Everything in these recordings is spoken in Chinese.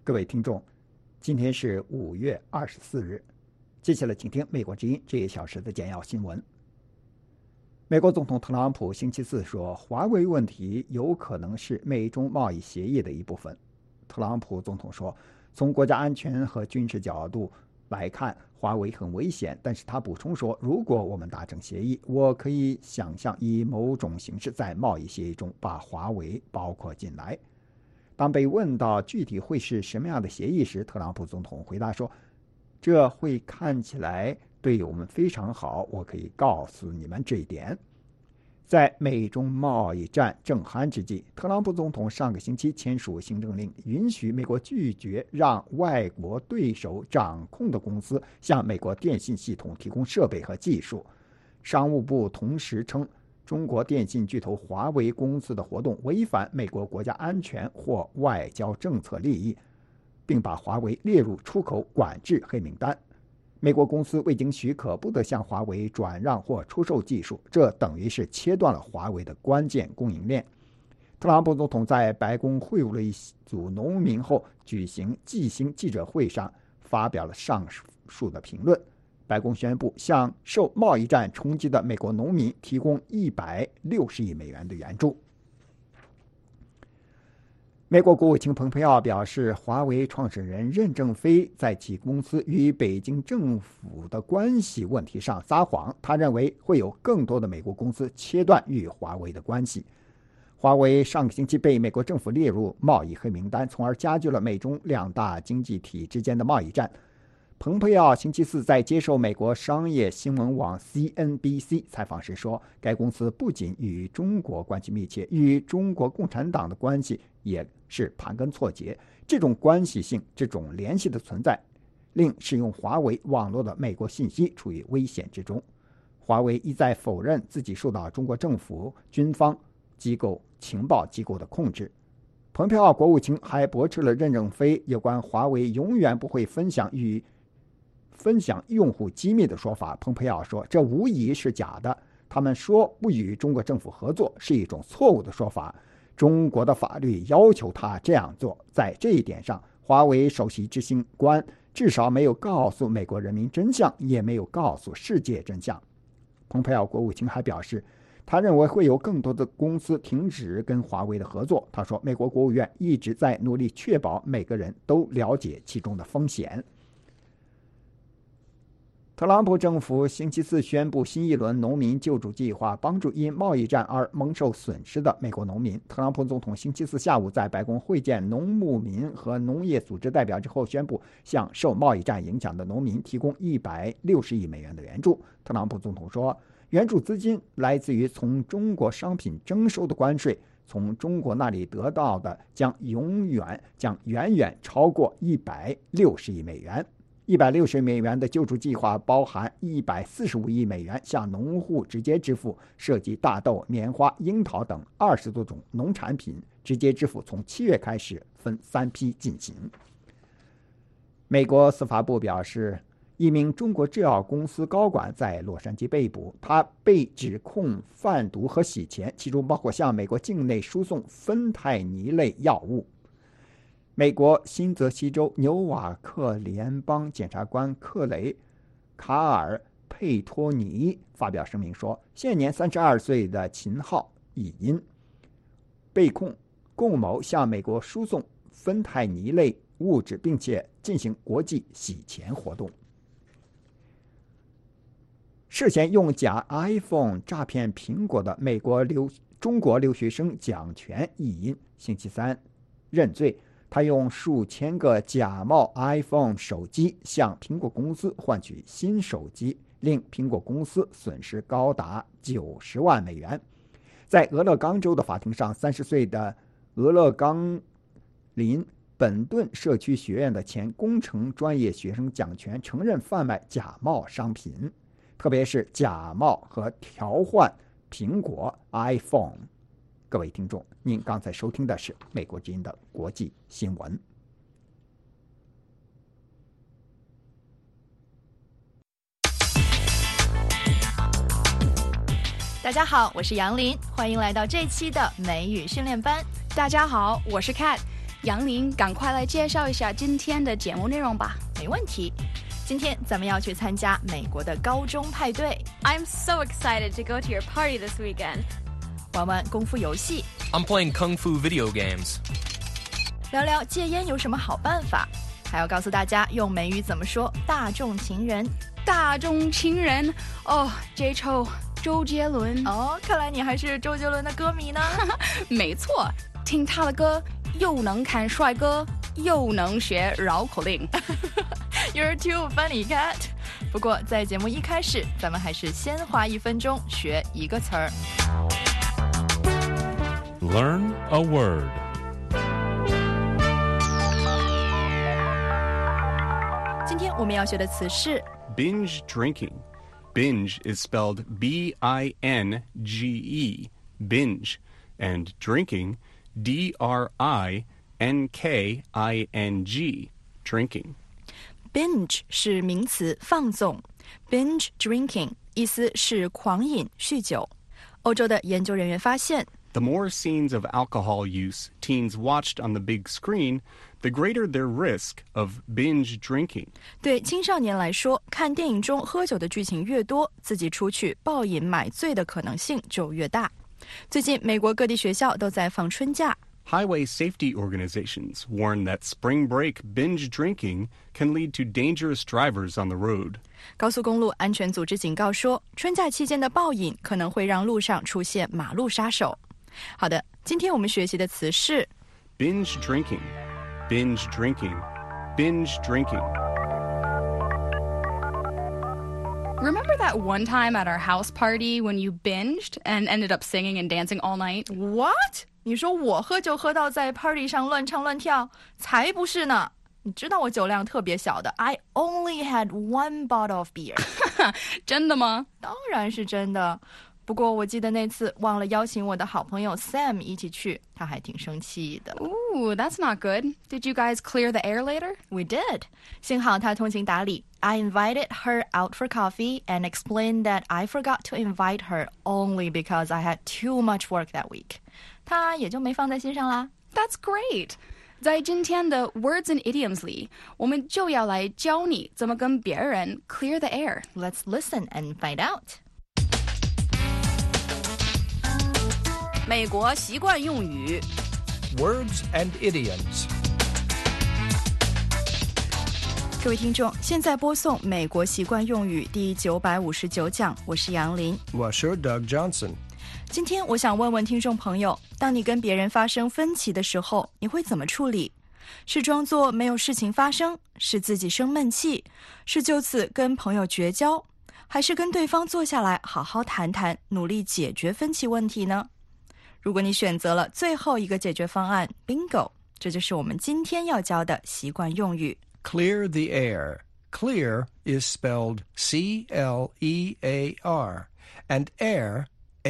各位听众，今天是5月24日，接下来请听美国之音这一小时的简要新闻。美国总统特朗普星期四说，华为问题有可能是美中贸易协议的一部分。特朗普总统说，从国家安全和军事角度来看，华为很危险，但是他补充说，如果我们达成协议，我可以想象以某种形式在贸易协议中把华为包括进来。当被问到具体会是什么样的协议时，特朗普总统回答说，这会看起来对我们非常好，我可以告诉你们这一点。在美中贸易战正酣之际，特朗普总统上个星期签署行政令，允许美国拒绝让外国对手掌控的公司向美国电信系统提供设备和技术。商务部同时称，中国电信巨头华为公司的活动违反美国国家安全或外交政策利益，并把华为列入出口管制黑名单。美国公司未经许可不得向华为转让或出售技术，这等于是切断了华为的关键供应链。特朗普总统在白宫会晤了一组农民后举行季薪记者会上发表了上述的评论。白宫宣布向受贸易战冲击的美国农民提供160亿美元的援助。美国国务卿蓬佩奥表示，华为创始人任正非在其公司与北京政府的关系问题上撒谎，他认为会有更多的美国公司切断与华为的关系。华为上个星期被美国政府列入贸易黑名单，从而加剧了美中两大经济体之间的贸易战。蓬佩奥星期四在接受美国商业新闻网 CNBC 采访时说，该公司不仅与中国关系密切，与中国共产党的关系也是盘根错节。这种关系性、这种联系的存在，令使用华为网络的美国信息处于危险之中。华为一再否认自己受到中国政府、军方机构、情报机构的控制。蓬佩奥国务卿还驳斥了任正非有关华为永远不会分享用户机密的说法。蓬佩奥说，这无疑是假的。他们说不与中国政府合作是一种错误的说法。中国的法律要求他这样做。在这一点上，华为首席执行官至少没有告诉美国人民真相，也没有告诉世界真相。蓬佩奥国务卿还表示，他认为会有更多的公司停止跟华为的合作。他说，美国国务院一直在努力确保每个人都了解其中的风险。特朗普政府星期四宣布新一轮农民救助计划，帮助因贸易战而蒙受损失的美国农民。特朗普总统星期四下午在白宫会见农牧民和农业组织代表之后，宣布向受贸易战影响的农民提供160亿美元的援助。特朗普总统说，援助资金来自于从中国商品征收的关税，从中国那里得到的将远远超过160亿美元。160亿美元的救助计划包含145亿美元向农户直接支付，涉及大豆、棉花、樱桃等20多种农产品，直接支付从7月开始分3批进行。美国司法部表示，一名中国制药公司高管在洛杉矶被捕，他被指控贩毒和洗钱，其中包括向美国境内输送芬太尼类药物。美国新泽西州纽瓦克联邦检察官克雷卡尔佩托尼发表声明说，现年32岁的秦昊已因被控共谋向美国输送芬太尼类物质，并且进行国际洗钱活动。涉嫌用假 iPhone 诈骗苹果的中国留学生蒋全亦因星期三认罪。他用数千个假冒 iPhone 手机向苹果公司换取新手机，令苹果公司损失高达90万美元。在俄勒冈州的法庭上，30岁的俄勒冈林本顿社区学院的前工程专业学生蒋全承认贩卖假冒商品，特别是假冒和调换苹果 iPhone。各位听众，您刚才收听的是美国之音的国际新闻。 大家好，我是杨林，欢迎来到这期的美语训练班。 大家好，我是 Kat。 杨林，赶快来介绍一下今天的节目内容吧。 没问题。今天咱们要去参加美国的高中派对。 I'm so excited to go to your party this weekend. 玩玩功夫游戏， I'm playing Kung Fu video games. 聊聊戒烟有什么好办法，还要告诉大家用美语怎么说大众情人。 大众情人哦，这臭周杰伦哦，看来你还是周杰伦的歌迷呢。 没错，听他的歌又能看帅哥，又能学绕口令。 You're too funny, cat. 不过在节目一开始，咱们还是先花1分钟学一个词儿。 Learn a word. 今天我们要学的词是 binge drinking. Binge is spelled B-I-N-G-E, binge, and drinking, D-R-I-N-K-I-N-G, drinking. binge 是名词放纵， binge drinking 意思是狂饮酗酒。欧洲的研究人员发现， The more scenes of alcohol use teens watched on the big screen, the greater their risk of binge drinking. 对青少年来说，看电影中喝酒的剧情越多，自己出去暴饮买醉的可能性就越大。最近美国各地学校都在放春假， Highway safety organizations warn that spring break binge drinking can lead to dangerous drivers on the road. 高速公路安全组织警告说，春假期间的暴饮可能会让路上出现马路杀手。好的，今天我们学习的词是 binge drinking, binge drinking, binge drinking. Remember that one time at our house party when you binged and ended up singing and dancing all night? What? 你说我喝酒喝到在 party 上乱唱乱跳？才不是呢！你知道我酒量特别小的 I only had 1 bottle of beer. 真的吗？ 当然是真的。不过我记得那次忘了邀请我的好朋友 Sam 一起去，他还挺生气的。 Ooh, that's not good. Did you guys clear the air later? We did. 幸好他通情达理。I invited her out for coffee and explained that I forgot to invite her only because I had too much work that week. 他也就没放在心上啦。 That's great. 在今天的 Words and Idioms 里，我们就要来教你怎么跟别人 clear the air. Let's listen and find out. 美国习惯用语 Words and idioms. 各位听众，现在播送美国习惯用语第959讲，我是杨林， 我是 Doug Johnson. 今天我想问问听众朋友，当你跟别人发生分歧的时候，你会怎么处理？是装作没有事情发生，是自己生闷气，是就此跟朋友绝交，还是跟对方坐下来好好谈谈，努力解决分歧问题呢？如果你选择了最后一个解决方案 Bingo， 这就是我们今天要教的习惯用语 Clear the air. Clear is spelled C-L-E-A-R, and air,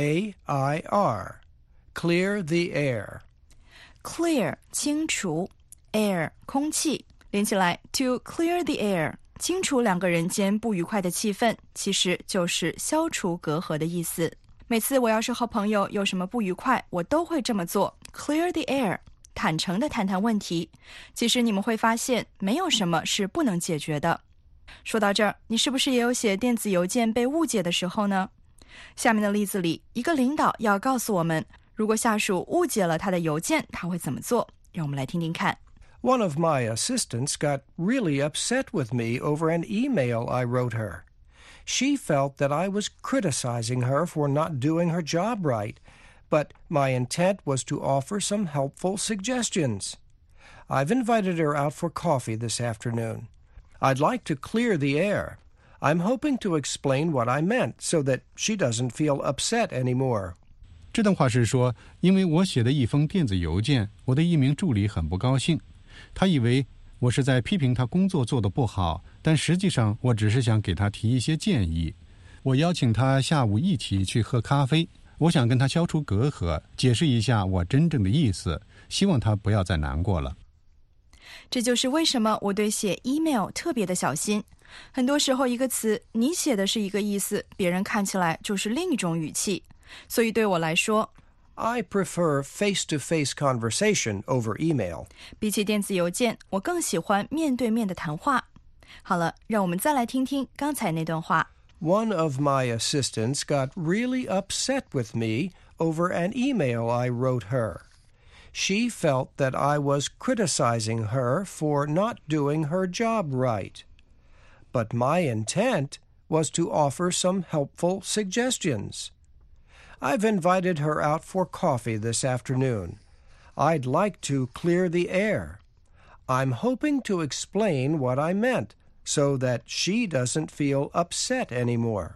A-I-R. Clear the air. Clear 清除， air 空气，连起来 To clear the air， 清除两个人间不愉快的气氛，其实就是消除隔阂的意思。每次我要是和朋友有什么不愉快，我都会这么做 Clear the air， 坦诚地谈谈问题。其实你们会发现，没有什么是不能解决的。说到这儿，你是不是也有写电子邮件被误解的时候呢？下面的例子里，一个领导要告诉我们，如果下属误解了他的邮件，他会怎么做？让我们来听听看。 One of my assistants got really upset with me over an email I wrote her. She felt that I was criticizing her for not doing her job right, but my intent was to offer some helpful suggestions. I've invited her out for coffee this afternoon. I'd like to clear the air. I'm hoping to explain what I meant so that she doesn't feel upset anymore. 这段话是说，因为我写的一封电子邮件，我的一名助理很不高兴，他以为我是在批评他工作做得不好，但实际上我只是想给他提一些建议。我邀请他下午一起去喝咖啡，我想跟他消除隔阂，解释一下我真正的意思，希望他不要再难过了。 这就是为什么我对写 email 特别的小心。很多时候一个词你写的是一个意思，别人看起来就是另一种语气。所以对我来说 I prefer face-to-face conversation over email. 比起电子邮件，我更喜欢面对面的谈话。好了，让我们再来听听刚才那段话。 One of my assistants got really upset with me over an email I wrote her. She felt that I was criticizing her for not doing her job right. But my intent was to offer some helpful suggestions. I've invited her out for coffee this afternoon. I'd like to clear the air. I'm hoping to explain what I meant so that she doesn't feel upset anymore.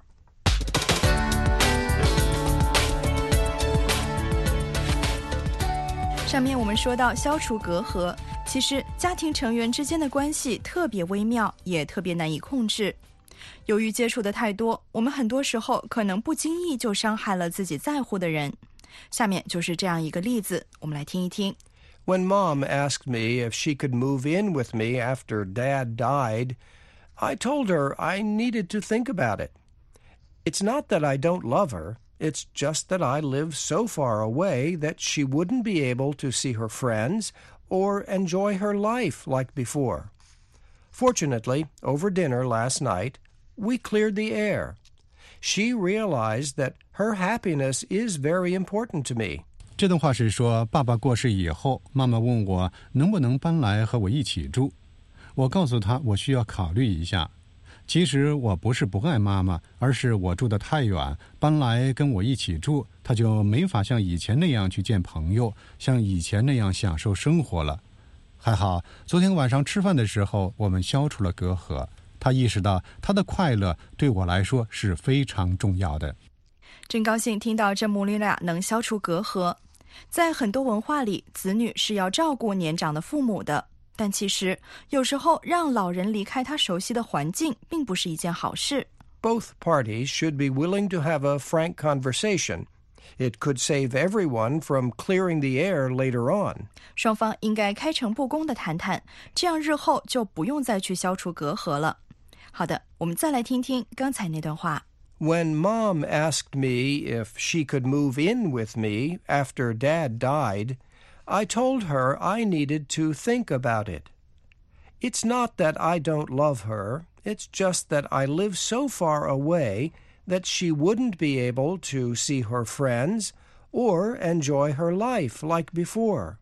上面我们说到消除隔阂，其实家庭成员之间的关系特别微妙，也特别难以控制。由于接触的太多，我们很多时候可能不经意就伤害了自己在乎的人。下面就是这样一个例子，我们来听一听。 When Mom asked me if she could move in with me after Dad died, I told her I needed to think about it. It's not that I don't love her, it's just that I live so far away that she wouldn't be able to see her friends or enjoy her life like before. Fortunately, over dinner last night, we cleared the air. She realized that her happiness is very important to me. 这段话是说，爸爸过世以后，妈妈问我能不能搬来和我一起住。我告诉她我需要考虑一下。其实我不是不爱妈妈，而是我住得太远，搬来跟我一起住，她就没法像以前那样去见朋友，像以前那样享受生活了。还好，昨天晚上吃饭的时候，我们消除了隔阂。她意识到她的快乐对我来说是非常重要的。 真高兴听到这母女俩能消除隔阂。在很多文化里，子女是要照顾年长的父母的，但其实有时候让老人离开他熟悉的环境并不是一件好事。 Both parties should be willing to have a frank conversation. It could save everyone from clearing the air later on. 双方应该开诚布公地谈谈，这样日后就不用再去消除隔阂了。好的，我们再来听听刚才那段话。 When Mom asked me if she could move in with me after Dad died, I told her I needed to think about it. It's not that I don't love her, it's just that I live so far away that she wouldn't be able to see her friends or enjoy her life like before.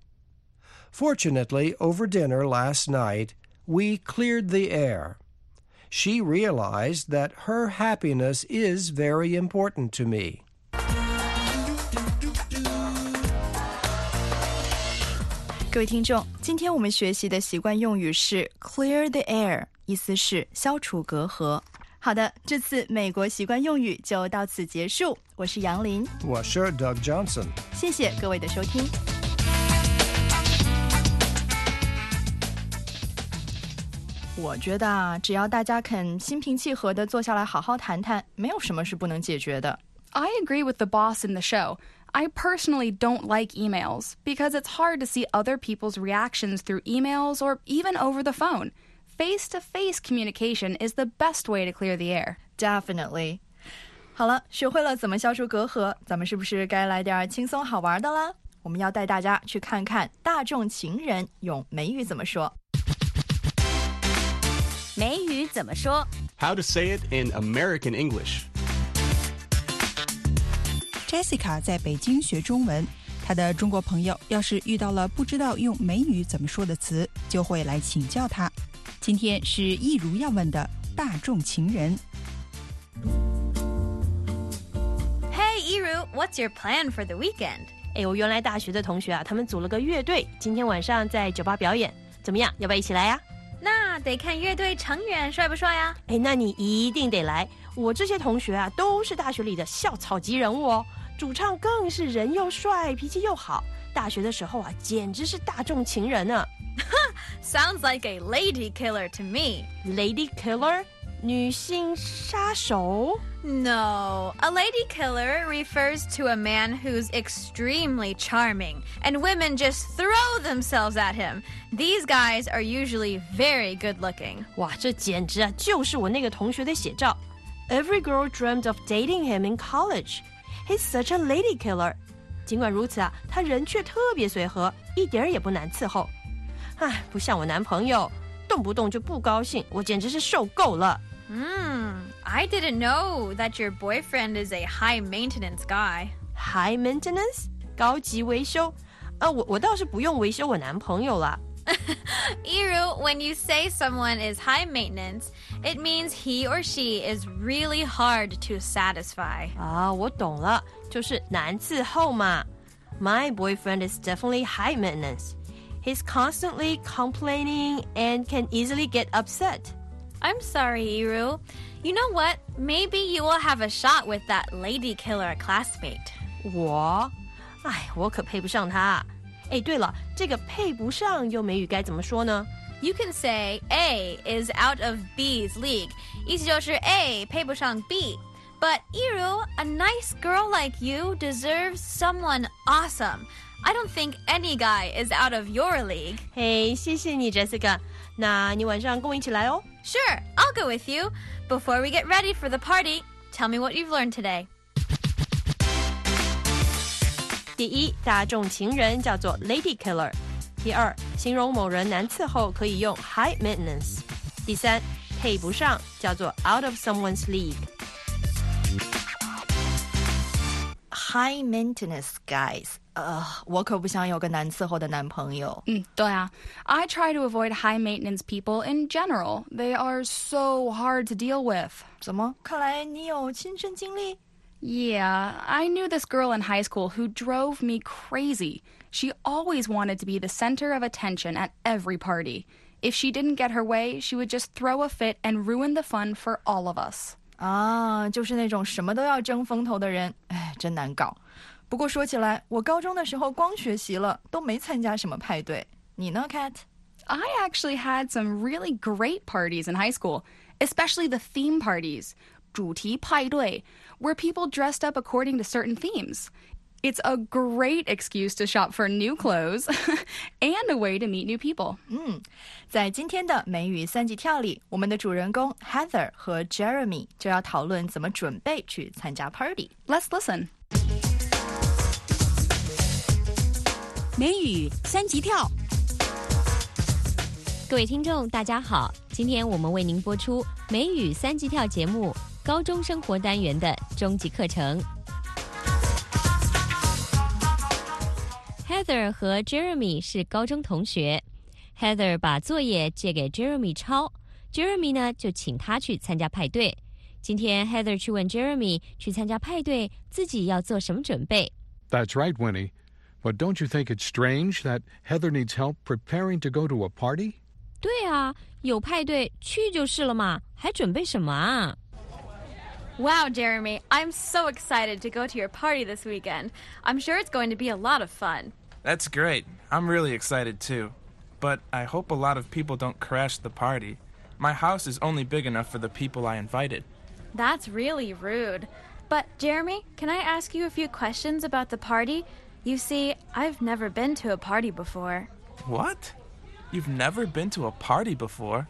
Fortunately, over dinner last night, we cleared the air. She realized that her happiness is very important to me. 各位听众，今天我们学习的习惯用语是 clear the air， 意思是消除隔阂。好的，这次美国习惯用语就到此结束。我是杨林， 我是 Doug Johnson。 谢谢各位的收听。我觉得只要大家肯心平气和地坐下来好好谈谈，没有什么是不能解决的。 I agree with the boss in the show. I personally don't like emails because it's hard to see other people's reactions through emails or even over the phone. Face-to-face communication is the best way to clear the air. Definitely. 好了，学会了怎么消除隔阂，咱们是不是该来点轻松好玩的了？我们要带大家去看看大众情人用美语怎么说。 美语怎么说 How to say it in American English. Jessica 在北京学中文，她的中国朋友要是遇到了不知道用美语怎么说的词，就会来请教她。今天是易如要问的大众情人。 Hey, Iru, what's your plan for the weekend? 我原来大学的同学啊，他们组了个乐队，今天晚上在酒吧表演，怎么样？要不要一起来呀？ 那得看乐队成员帅不帅啊。 那你一定得来。我这些同学啊，都是大学里的校草级人物哦。主唱更是人又帅，脾气又好。大学的时候啊，简直是大众情人呢。 Sounds like a lady killer to me. Lady killer? 女性杀手? No, a lady killer refers to a man who's extremely charming, and women just throw themselves at him. These guys are usually very good looking. 哇，这简直啊，就是我那个同学的写照。Every girl dreamed of dating him in college. He's such a lady killer. 尽管如此啊，他人却特别随和，一点儿也不难伺候。唉，不像我男朋友，动不动就不高兴，我简直是受够了。 I didn't know that your boyfriend is a high maintenance guy. High maintenance? 高级维修？我倒是不用维修我男朋友啦。 Iru, when you say someone is high maintenance, it means he or she is really hard to satisfy. 我懂了，就是难伺候嘛。My boyfriend is definitely high maintenance. He's constantly complaining and can easily get upset. I'm sorry, Iru. You know what? Maybe you will have a shot with that lady killer classmate. 我可配不上他。对了，这个配不上用美语该怎么说呢？ You can say A is out of B's league. 意思就是 A 配不上 B. But Iru, a nice girl like you deserves someone awesome. I don't think any guy is out of your league. 谢谢你 Jessica. 那你晚上跟我一起来哦。 Sure, I'll go with you. Before we get ready for the party, tell me what you've learned today. 第一，大众情人叫做 lady killer。第二，形容某人难伺候可以用 high maintenance。第三，配不上叫做 out of someone's league。High maintenance guys. 我可不想有个难伺候的男朋友。 对啊， I try to avoid high maintenance people in general. They are so hard to deal with. 怎么？看来你有亲身经历 ？Yeah, I knew this girl in high school who drove me crazy. She always wanted to be the center of attention at every party. If she didn't get her way, she would just throw a fit and ruin the fun for all of us. 就是那种什么都要争风头的人，真难搞。不过说起来，我高中的时候光学习了，都没参加什么派对。你呢 Kat? I actually had some really great parties in high school, especially the theme parties, 主题派对, where people dressed up according to certain themes. It's a great excuse to shop for new clothes and a way to meet new people. 在今天的美语三级跳里，我们的主人公 Heather 和 Jeremy 就要讨论怎么准备去参加 party. Let's listen. 美语三级跳。 各位听众大家好，今天我们为您播出美语三级跳节目高中生活单元的终极课程。Heather 和 Jeremy 是高中同学， Heather 把作业借给 Jeremy 抄， Jeremy 呢就请他去参加派对。今天 Heather 去问 Jeremy 去参加派对自己要做什么准备。 That's right, Winnie. But don't you think it's strange that Heather needs help preparing to go to a party? 对啊，有派对去就是了嘛，还准备什么啊？ Wow, Jeremy, I'm so excited to go to your party this weekend. I'm sure it's going to be a lot of fun. That's great. I'm really excited too. But I hope a lot of people don't crash the party. My house is only big enough for the people I invited. That's really rude. But, Jeremy, can I ask you a few questions about the party? You see, I've never been to a party before. What? You've never been to a party before?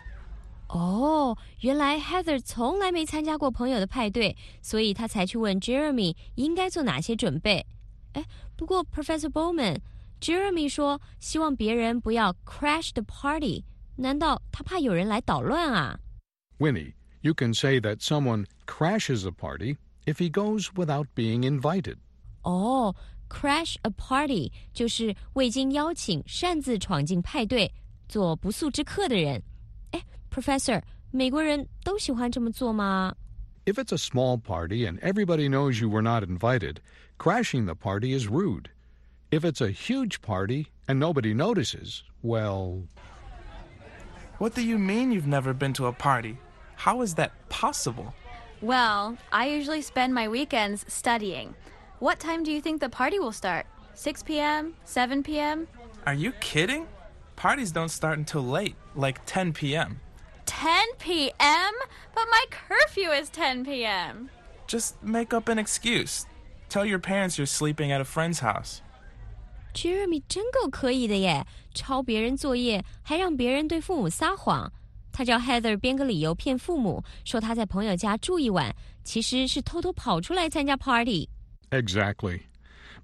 原来 Heather 从来没参加过朋友的派对，所以他才去问 Jeremy 应该做哪些准备。不过 Professor Bowman, Jeremy 说希望别人不要 crash the party. 难道他怕有人来捣乱啊？ Winnie, you can say that someone crashes a party if he goes without being invited. Crash a party 就是未经邀请擅自闯进派对，做不速之客的人。Professor, 美国人都喜欢这么做吗？ If it's a small party and everybody knows you were not invited, crashing the party is rude. If it's a huge party and nobody notices, well... What do you mean you've never been to a party? How is that possible? Well, I usually spend my weekends studying. What time do you think the party will start? 6 p.m.? 7 p.m.? Are you kidding? Parties don't start until late, like 10 p.m. 10 p.m.? But my curfew is 10 p.m. Just make up an excuse. Tell your parents you're sleeping at a friend's house. Jeremy 真够可以的耶，抄别人作业，还让别人对父母撒谎。他叫 Heather 编个理由骗父母，说他在朋友家住一晚，其实是偷偷跑出来参加 party。 Exactly.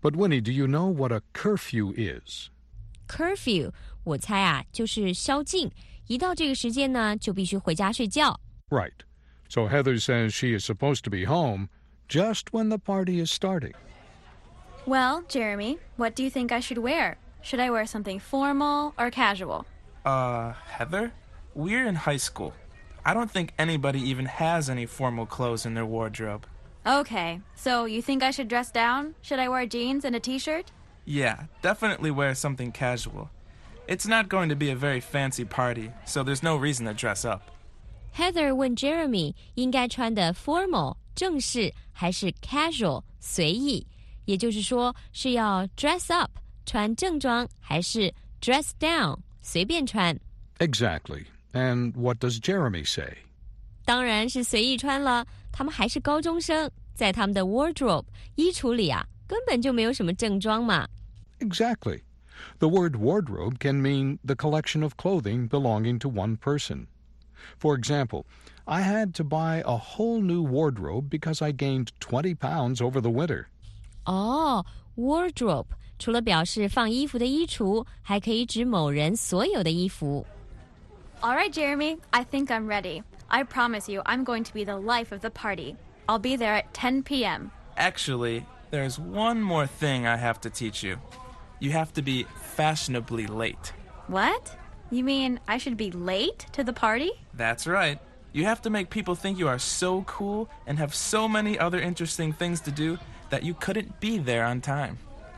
But Winnie, do you know what a curfew is? Curfew 我猜啊就是宵禁，一到这个时间呢就必须回家睡觉。 Right. So Heather says she is supposed to be home just when the party is starting. Well, Jeremy, what do you think I should wear? Should I wear something formal or casual? Heather? We're in high school. I don't think anybody even has any formal clothes in their wardrobe. Okay, so you think I should dress down? Should I wear jeans and a t-shirt? Yeah, definitely wear something casual. It's not going to be a very fancy party, so there's no reason to dress up. Heather 问 Jeremy 应该穿的 formal 正式还是 casual 随意，也就是说是要 dress up 穿正装还是 dress down 随便穿。 Exactly. And what does Jeremy say? 当然是随意穿了，他们还是高中生，在他们的 wardrobe 衣橱里啊，根本就没有什么正装嘛。 Exactly. The word wardrobe can mean the collection of clothing belonging to one person. For example, I had to buy a whole new wardrobe because I gained 20 pounds over the winter. 哦 wardrobe 除了表示放衣服的衣橱，还可以指某人所有的衣服。 All right, Jeremy, I think I'm ready. I promise you I'm going to be the life of the party. I'll be there at 10 p.m. Actually, there's one more thing I have to teach you. You have to be fashionably late. What? You mean I should be late to the party? That's right. You have to make people think you are so cool and have so many other interesting things to do that you couldn't be there on time.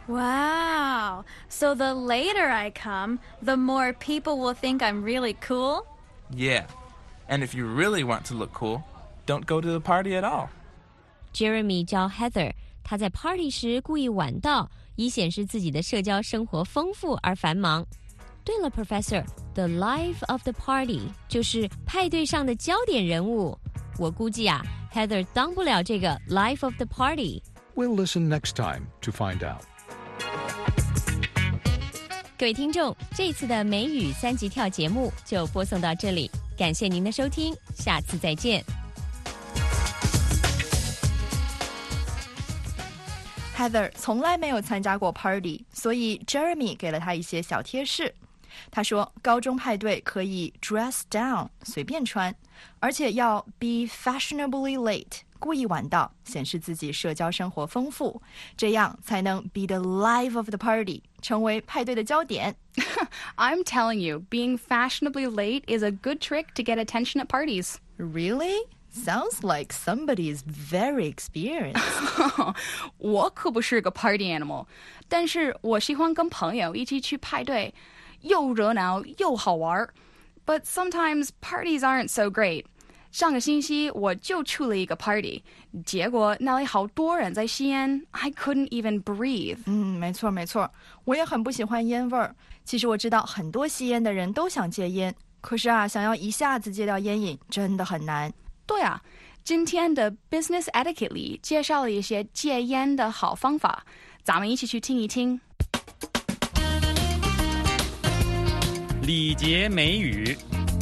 Wow. So the later I come, the more people will think I'm really cool? Yeah. And if you really want to look cool, don't go to the party at all. Jeremy 教 Heather 他在 party 时故意晚到，以显示自己的社交生活丰富而繁忙。对了 Professor, the life of the party 就是派对上的焦点人物。我估计啊 Heather 当不了这个 life of the party. We'll listen next time to find out. 各位听众，这次的美语三级跳节目就播送到这里，感谢您的收听，下次再见。 Heather 从来没有参加过 party， 所以 Jeremy 给了她一些小贴士。他说，高中派对可以 dress down 随便穿，而且要 be fashionably late 故意晚到，显示自己社交生活丰富，这样才能 be the life of the party 成为派对的焦点。 I'm telling you, being fashionably late is a good trick to get attention at parties. Really? Sounds like somebody is very experienced. 我可不是个 party animal, 但是我喜欢跟朋友一起去派对，又热闹又好玩。But sometimes parties aren't so great. 上个星期我就去了一个 party, 结果那里好多人在吸烟 I couldn't even breathe. 没错没错，我也很不喜欢烟味儿。其实我知道很多吸烟的人都想戒烟，可是啊，想要一下子戒掉烟瘾真的很难。 对啊，今天的 Business Etiquette 里介绍了一些戒烟的好方法，咱们一起去听一听。 礼节美语。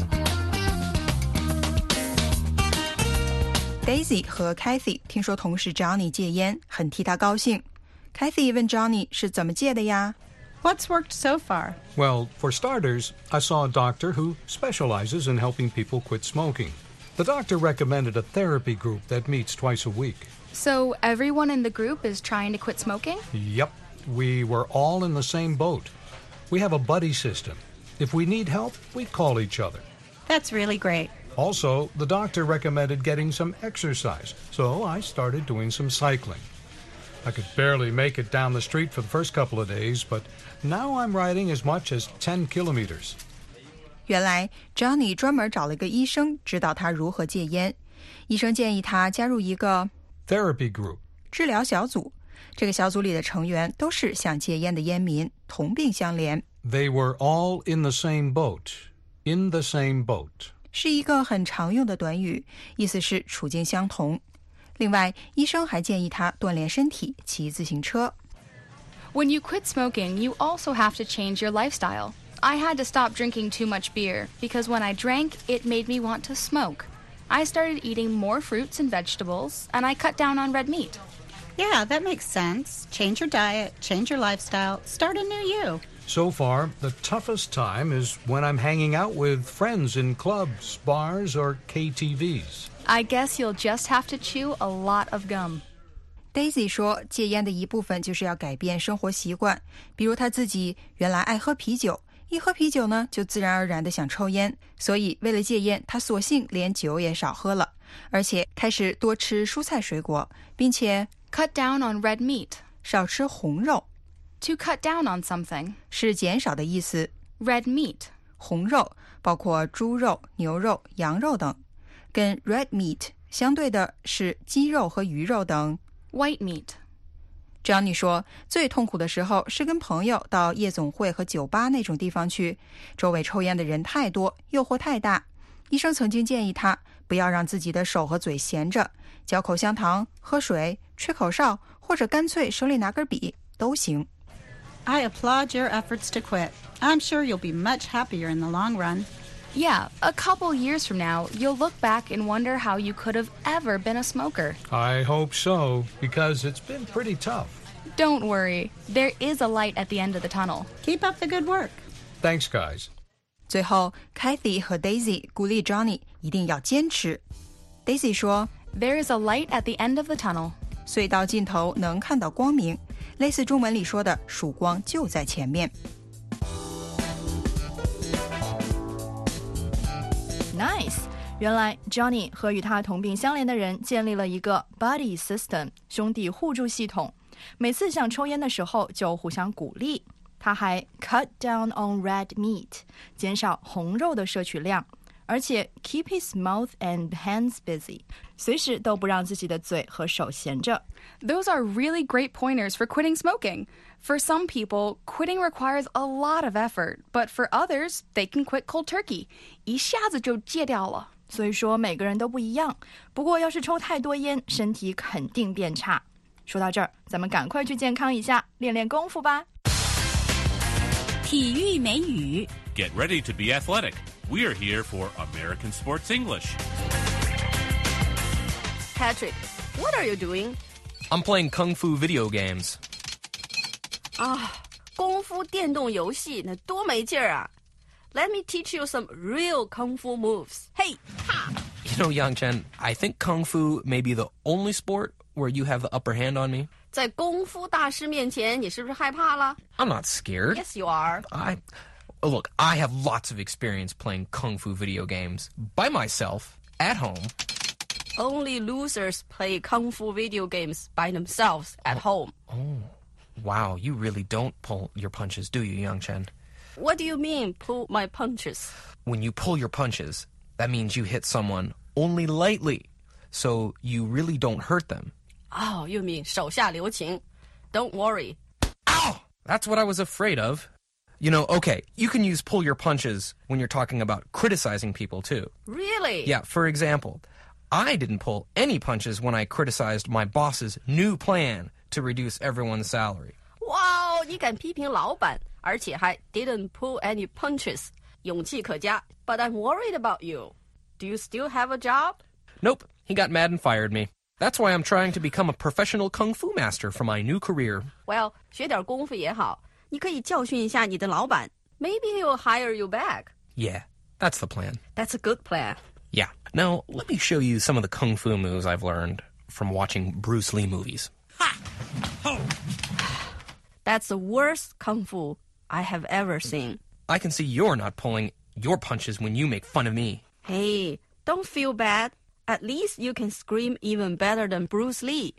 Daisy 和 Kathy 听说同事 Johnny 戒烟，很替他高兴。Kathy 问 Johnny 是怎么戒的呀？ What's worked so far? Well, for starters, I saw a doctor who specializes in helping people quit smoking. The doctor recommended a therapy group that meets twice a week. So everyone in the group is trying to quit smoking? Yep. We were all in the same boat. We have a buddy system. If we need help, we call each other. That's really great. Also, the doctor recommended getting some exercise, so I started doing some cycling. I could barely make it down the street for the first couple of days, but now I'm riding as much as 10 kilometers. 原来 Johnny 专门找了个医生指导他如何戒烟。医生建议他加入一个 therapy group 治疗小组，这个小组里的成员都是想戒烟的烟民，同病相怜。 They were all in the same boat. In the same boat. 是一个很常用的短语，意思是处境相同。另外，医生还建议他锻炼身体，骑自行车。 When you quit smoking, you also have to change your lifestyle. I had to stop drinking too much beer because when I drank, it made me want to smoke. I started eating more fruits and vegetables, and I cut down on red meat. Yeah, that makes sense. Change your diet, change your lifestyle, start a new you. So far, the toughest time is when I'm hanging out with friends in clubs, bars, or KTVs. I guess you'll just have to chew a lot of gum. Daisy 说，戒烟的一部分就是要改变生活习惯，比如她自己原来爱喝啤酒，一喝啤酒呢，就自然而然的想抽烟，所以为了戒烟，她索性连酒也少喝了，而且开始多吃蔬菜水果，并且 cut down on red meat， 少吃红肉。 To cut down on something 是减少的意思。 Red meat 红肉包括猪肉、牛肉、羊肉等，跟 red meat 相对的是鸡肉和鱼肉等。 White meat。 Johnny 说，最痛苦的时候是跟朋友到夜总会和酒吧那种地方去，周围抽烟的人太多，诱惑太大。医生曾经建议他不要让自己的手和嘴闲着，嚼口香糖、喝水、吹口哨，或者干脆手里拿根笔都行。 I applaud your efforts to quit. I'm sure you'll be much happier in the long run. Yeah, a couple years from now, you'll look back and wonder how you could have ever been a smoker. I hope so, because it's been pretty tough. Don't worry, there is a light at the end of the tunnel. Keep up the good work. Thanks, guys. 最后 Kathy 和 Daisy 鼓励 Johnny 一定要坚持。Daisy 说 There is a light at the end of the tunnel. 隧道尽头能看到光明，类似中文里说的曙光就在前面。 Nice， 原来 Johnny 和与他同病相怜的人建立了一个 buddy system 兄弟互助系统，每次想抽烟的时候就互相鼓励。他还 cut down on red meat 减少红肉的摄取量，而且 keep his mouth and hands busy 随时都不让自己的嘴和手闲着。 Those are really great pointers for quitting smoking. For some people, quitting requires a lot of effort, but for others, they can quit cold turkey. 一下子就戒掉了。 所以说每个人都不一样，不过要是抽太多烟，身体肯定变差。说到这儿，咱们赶快去健康一下，练练功夫吧。 体育美语 Get ready to be athletic. We're here for American Sports English. Patrick, what are you doing? I'm playing Kung Fu video games. 功夫电动游戏那多没劲儿啊 Let me teach you some real Kung Fu moves. Hey, ha! You know, Yang Chen, I think Kung Fu may be the only sport where you have the upper hand on me. 在功夫大师面前，你是不是害怕了 I'm not scared. Yes, you are. Look, I have lots of experience playing Kung Fu video games by myself, at home. Only losers play Kung Fu video games by themselves at home. Oh, wow, you really don't pull your punches, do you, Yang Chen? What do you mean, pull my punches? When you pull your punches, that means you hit someone only lightly, so you really don't hurt them. Oh, you mean 手下留情 Don't worry. Ow! That's what I was afraid of. You know, okay, you can use pull your punches when you're talking about criticizing people, too. Really? Yeah, for example, I didn't pull any punches when I criticized my boss's new plan to reduce everyone's salary. Wow, 你敢批评老板，而且还 didn't pull any punches. 勇气可嘉 But I'm worried about you. Do you still have a job? Nope, he got mad and fired me. That's why I'm trying to become a professional kung fu master for my new career. Well, 学点功夫也好，你可以教训一下你的老板。Maybe he'll hire you back. Yeah, that's the plan. That's a good plan. Yeah. Now, let me show you some of the kung fu moves I've learned from watching Bruce Lee movies. Ha! Ho! That's the worst kung fu I have ever seen. I can see you're not pulling your punches when you make fun of me. Hey, don't feel bad. At least you can scream even better than Bruce Lee.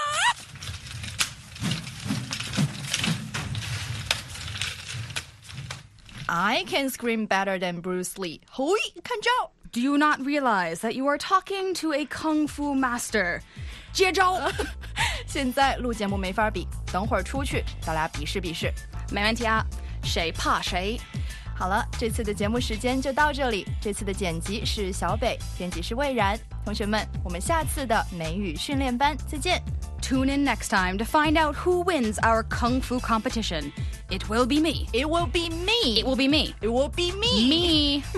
I can scream better than Bruce Lee. 嘿，看招 Do you not realize that you are talking to a kung fu master? 接招现在录节目没法比，等会儿出去咱俩比试比试。 没问题啊，谁怕谁。 好了，这次的节目时间就到这里。这次的剪辑是小北，编辑是魏然。同学们，我们下次的美语训练班再见。 Tune in next time to find out who wins our kung fu competition. It will be me. It will be me. It will be me. It will be me. Me.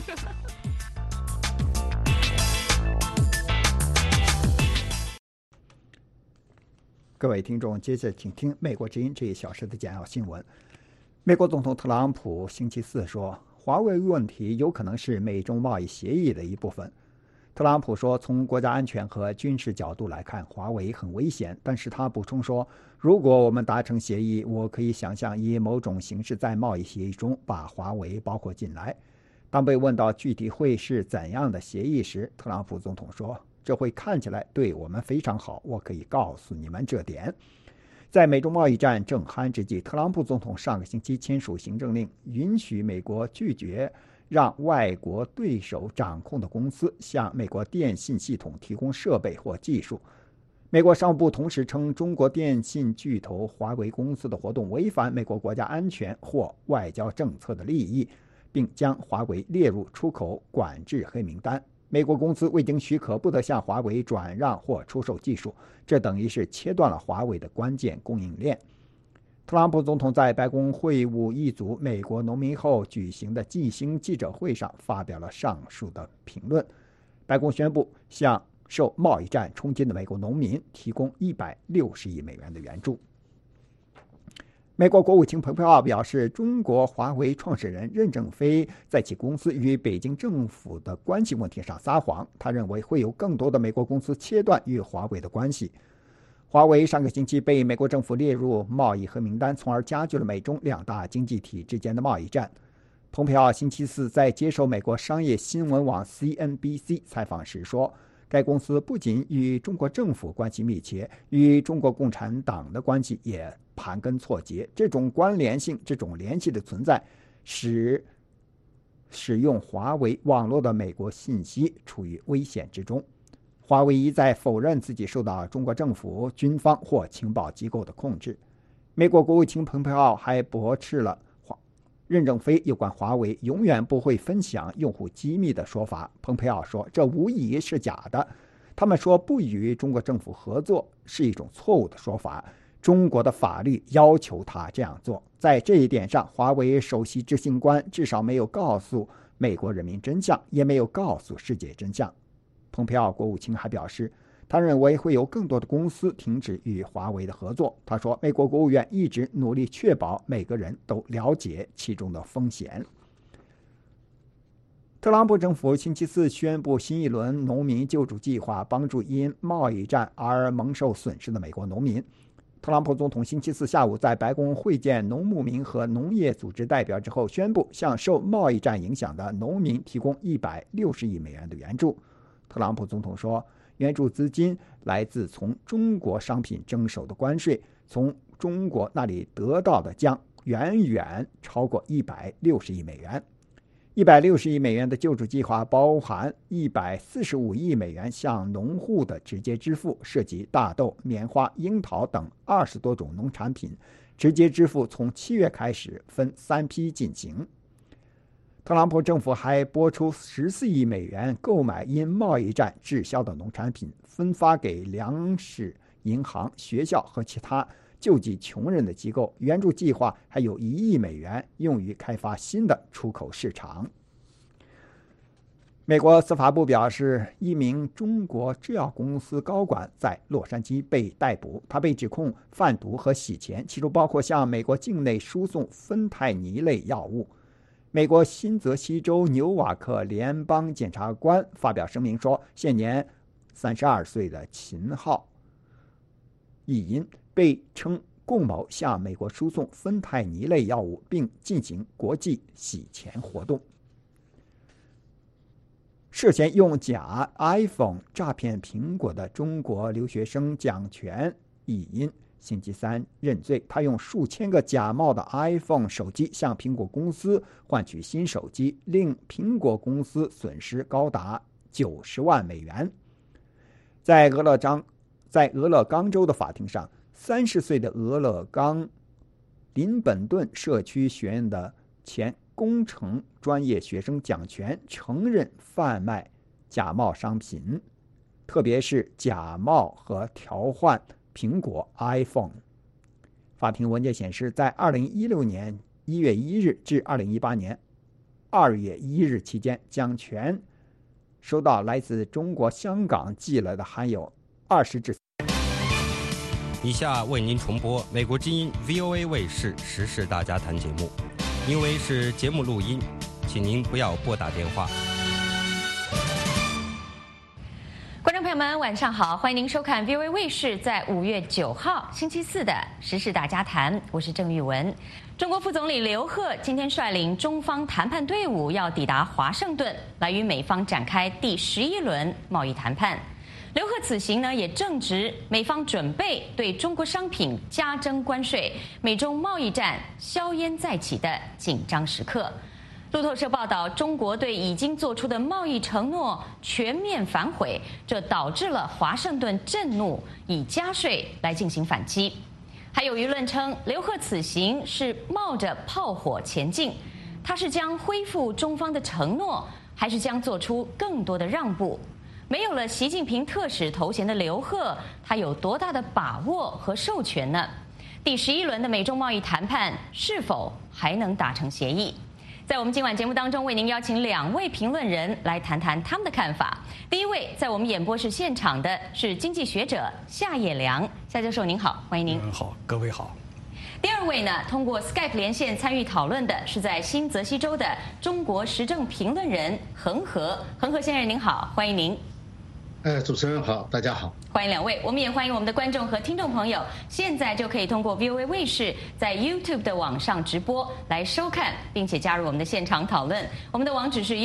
各位听众，接着请听美国之音这一小时的简要新闻。美国总统特朗普星期四说，华为问题有可能是美中贸易协议的一部分。特朗普说，从国家安全和军事角度来看，华为很危险。但是他补充说，如果我们达成协议，我可以想象以某种形式在贸易协议中把华为包括进来。当被问到具体会是怎样的协议时，特朗普总统说，这会看起来对我们非常好，我可以告诉你们这点。在美中贸易战正酣之际，特朗普总统上个星期签署行政令，允许美国拒绝让外国对手掌控的公司向美国电信系统提供设备或技术。美国商务部同时称，中国电信巨头华为公司的活动违反美国国家安全或外交政策的利益，并将华为列入出口管制黑名单。美国公司未经许可不得向华为转让或出售技术，这等于是切断了华为的关键供应链。特朗普总统在白宫会晤一组美国农民后举行的季星记者会上发表了上述的评论。白宫宣布向受贸易战冲击的美国农民提供160亿美元的援助。美国国务卿蓬佩奥表示，中国华为创始人任正非在其公司与北京政府的关系问题上撒谎，他认为会有更多的美国公司切断与华为的关系。华为上个星期被美国政府列入贸易黑名单，从而加剧了美中两大经济体之间的贸易战。蓬佩奥星期四在接受美国商业新闻网 CNBC 采访时说，该公司不仅与中国政府关系密切，与中国共产党的关系也盘根错节。这种关联性、这种联系的存在，使用华为网络的美国信息处于危险之中。华为一再否认自己受到中国政府、军方或情报机构的控制。美国国务卿蓬佩奥还驳斥了任正非有关华为永远不会分享用户机密的说法。蓬佩奥说，这无疑是假的。他们说不与中国政府合作是一种错误的说法，中国的法律要求他这样做。在这一点上，华为首席执行官至少没有告诉美国人民真相，也没有告诉世界真相。蓬佩奥国务卿还表示，他认为会有更多的公司停止与华为的合作。他说，美国国务院一直努力确保每个人都了解其中的风险。特朗普政府星期四宣布新一轮农民救助计划，帮助因贸易战而蒙受损失的美国农民。特朗普总统星期四下午在白宫会见农牧民和农业组织代表之后，宣布向受贸易战影响的农民提供160亿美元的援助。特朗普总统说，援助资金来自从中国商品征收的关税，从中国那里得到的将远远超过160亿美元。160亿美元的救助计划包含145亿美元向农户的直接支付，涉及大豆、棉花、樱桃等20多种农产品，直接支付从7月开始分3批进行。特朗普政府还拨出14亿美元购买因贸易战滞销的农产品，分发给粮食银行、学校和其他救济穷人的机构。援助计划还有1亿美元用于开发新的出口市场。美国司法部表示，一名中国制药公司高管在洛杉矶被逮捕，他被指控贩毒和洗钱，其中包括向美国境内输送芬太尼类药物。美国新泽西州纽瓦克联邦检察官发表声明说，现年32岁的秦昊意因被称共谋向美国输送芬太尼类药物，并进行国际洗钱活动。涉嫌用假 iPhone 诈骗苹果的中国留学生蒋全意因星期三认罪，他用数千个假冒的 iPhone 手机向苹果公司换取新手机，令苹果公司损失高达90万美元。在俄勒冈州的法庭上，30岁的俄勒冈林本顿社区学院的前工程专业学生蒋全承认贩卖假冒商品，特别是假冒和调换苹果 iPhone。 法庭文件显示，在2016年1月1日至2018年2月1日期间，蒋全收到来自中国香港寄来的含有20至以下为您重播美国之音 VOA 卫视时事大家谈节目，因为是节目录音，请您不要拨打电话。 观众朋友们，晚上好，欢迎您收看 VOA 卫视在5月9号星期四的时事大家谈，我是郑玉文。中国副总理刘鹤今天率领中方谈判队伍要抵达华盛顿，来与美方展开第11轮贸易谈判。刘鹤此行呢，也正值美方准备对中国商品加征关税、美中贸易战硝烟再起的紧张时刻。路透社报道，中国对已经做出的贸易承诺全面反悔，这导致了华盛顿震怒，以加税来进行反击。还有舆论称，刘鹤此行是冒着炮火前进，他是将恢复中方的承诺，还是将做出更多的让步？没有了习近平特使头衔的刘鹤，他有多大的把握和授权呢？第11轮的美中贸易谈判是否还能达成协议？在我们今晚节目当中，为您邀请2位评论人来谈谈他们的看法。第一位在我们演播室现场的是经济学者夏业良，夏教授您好，欢迎您。 好，各位好。 第二位呢，通过 Skype 连线参与讨论的是在新泽西州的中国时政评论人恒河先生您好，欢迎您。 主持人好，大家好， 欢迎2位。我们也欢迎我们的观众和听众朋友，现在就可以通过 VOA 卫视在 YouTube 的网上直播来收看，并且加入我们的现场讨论。我们的网址是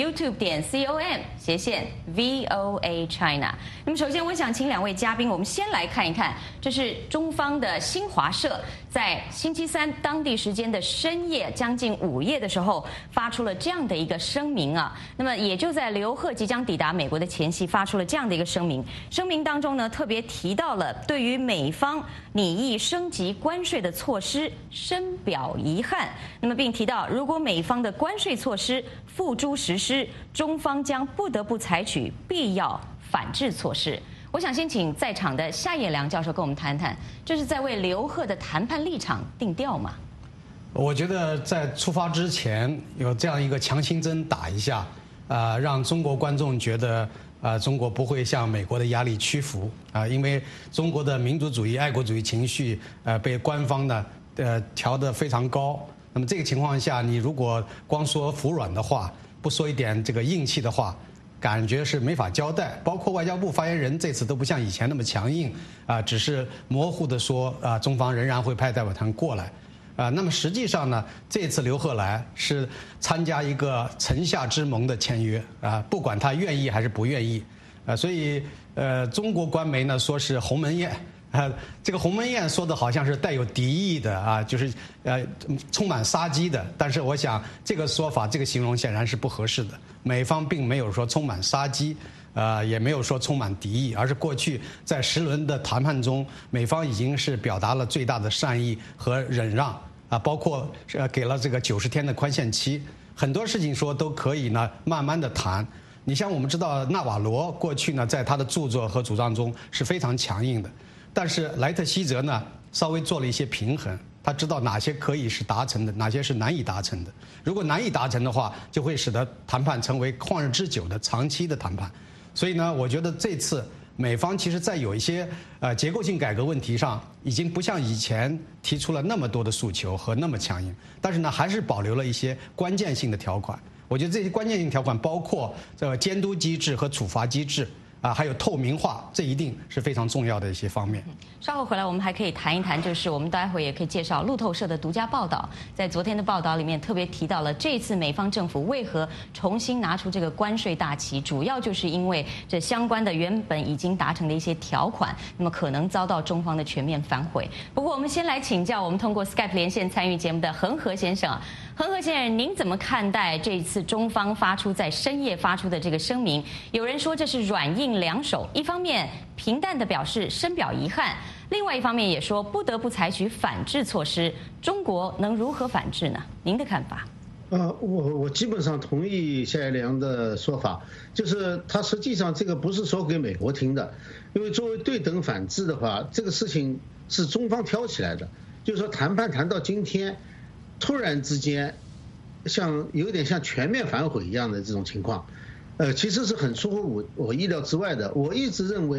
youtube.com/VOA China。那么首先，我想请2位嘉宾，我们先来看一看，这是中方的新华社在星期三当地时间的深夜，将近午夜的时候发出了这样的一个声明啊。那么也就在刘鹤即将抵达美国的前夕，发出了这样的一个声明。声明当中呢，特别提到了对于美方拟议升级关税的措施深表遗憾。那么并提到，如果美方的关税措施付诸实施，中方将不得不采取必要反制措施。我想先请在场的夏业良教授跟我们谈谈，这是在为刘鹤的谈判立场定调吗？ 我觉得在出发之前有这样一个强心针打一下，让中国观众觉得中国不会向美国的压力屈服因为中国的民族主义、爱国主义情绪被官方呢调得非常高。那么这个情况下，你如果光说服软的话，不说一点这个硬气的话，感觉是没法交代。包括外交部发言人这次都不像以前那么强硬只是模糊的说中方仍然会派代表团过来。那么实际上呢，这次刘鹤来是参加一个城下之盟的签约不管他愿意还是不愿意所以中国官媒呢说是鸿门宴这个鸿门宴说的好像是带有敌意的就是充满杀机的，但是我想这个说法这个形容显然是不合适的。美方并没有说充满杀机也没有说充满敌意，而是过去在10轮的谈判中，美方已经是表达了最大的善意和忍让包括给了这个90天的宽限期，很多事情说都可以呢慢慢的谈。你像我们知道纳瓦罗过去呢在他的著作和主张中是非常强硬的，但是莱特希泽呢稍微做了一些平衡，他知道哪些可以是达成的，哪些是难以达成的。如果难以达成的话，就会使得谈判成为旷日之久的长期的谈判。所以呢，我觉得这次美方其实在有一些结构性改革问题上，已经不像以前提出了那么多的诉求和那么强硬，但是呢，还是保留了一些关键性的条款。我觉得这些关键性条款包括这个监督机制和处罚机制还有透明化，这一定是非常重要的一些方面。 稍后回来我们还可以谈一谈，就是我们待会也可以介绍路透社的独家报道，在昨天的报道里面特别提到了这次美方政府为何重新拿出这个关税大旗，主要就是因为这相关的原本已经达成的一些条款，那么可能遭到中方的全面反悔。不过我们先来请教我们通过 Skype 连线参与节目的恒河先生。恒河先生，您怎么看待这一次中方发出在深夜发出的这个声明？有人说这是软硬两手，一方面平淡地表示深表遗憾，另外一方面也说不得不采取反制措施。中国能如何反制呢？您的看法？ 我基本上同意夏业良的说法，就是他实际上这个不是说给美国听的，因为作为对等反制的话，这个事情是中方挑起来的，就是说谈判谈到今天，突然之间有点像全面反悔一样的这种情况，其实是很出乎我意料之外的。我一直认为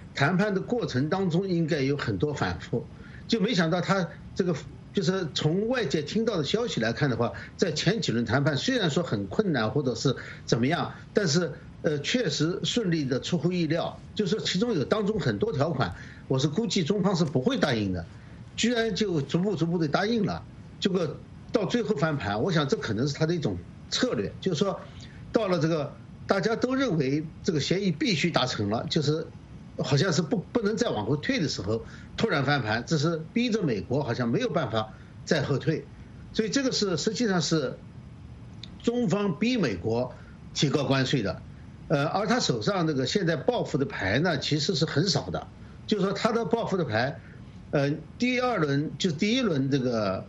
谈判的过程当中应该有很多反复，就没想到他这个就是从外界听到的消息来看的话，在前几轮谈判虽然说很困难或者是怎么样，但是确实顺利的出乎意料，就是其中有当中很多条款，我是估计中方是不会答应的，居然就逐步的答应了。这个到最后翻盘，我想这可能是他的一种策略，就是说到了这个大家都认为这个协议必须达成了，就是好像是不能再往后退的时候，突然翻盘，这是逼着美国好像没有办法再后退，所以这个是实际上是中方逼美国提高关税的，而他手上这个现在报复的牌呢，其实是很少的，就是说他的报复的牌，第一轮这个